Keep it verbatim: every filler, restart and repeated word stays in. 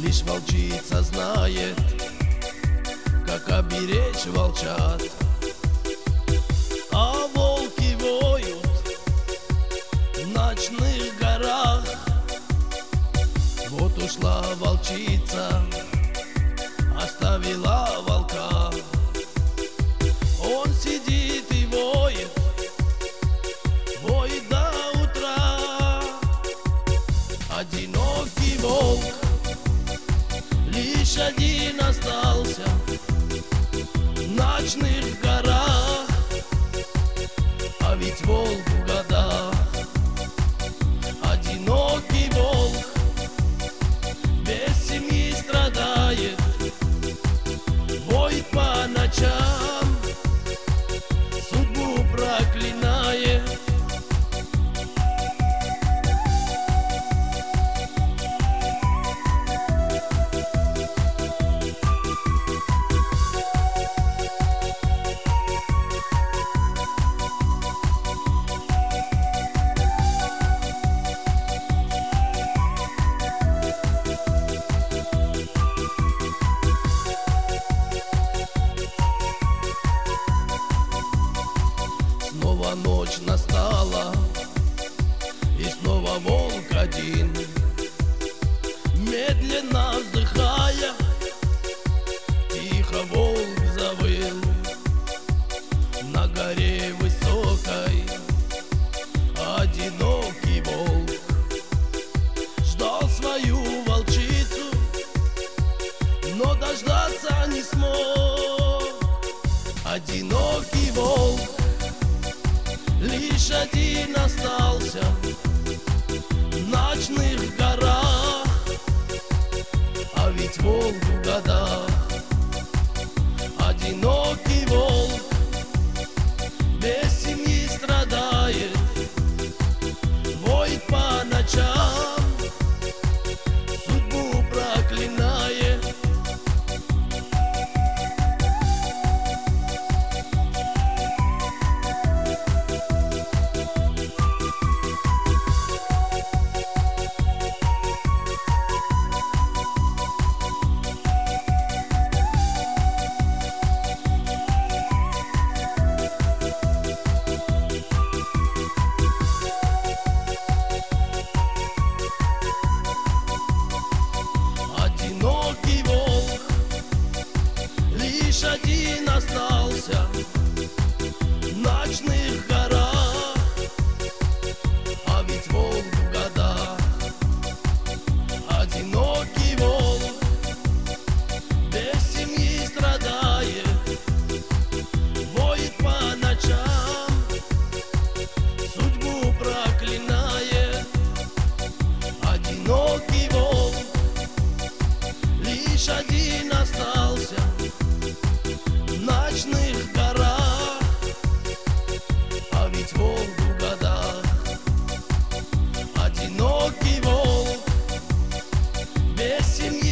Лишь волчица знает, как оберечь волчат. А волки воют в ночных горах. Вот ушла волчица, оставила волка. Он сидит и воет, воет до утра. Одинокий волк, лишь один остался в ночных горах. А ведь волку года. Одинокий волк без семьи страдает, воет по ночам, судьбу проклинает. Снова ночь настала, и снова волк один, медленно вздыхая, тихо волк завыл. На горе высокой одинокий волк ждал свою волчицу, но дождаться не смог. Одинокий волк лишь один остался в ночных горах. А ведь волку года. Одинокий волк без семьи страдает, воет по ночам, судьбу проклинает. Одинокий волк лишь один остался в ночных горах. А ведь волку года. Одинокий волк без семьи страдает, воет по ночам, судьбу проклинает. Одинокий волк лишь один остался в ночных горах. А ведь волку года. Одинокий волк без семьи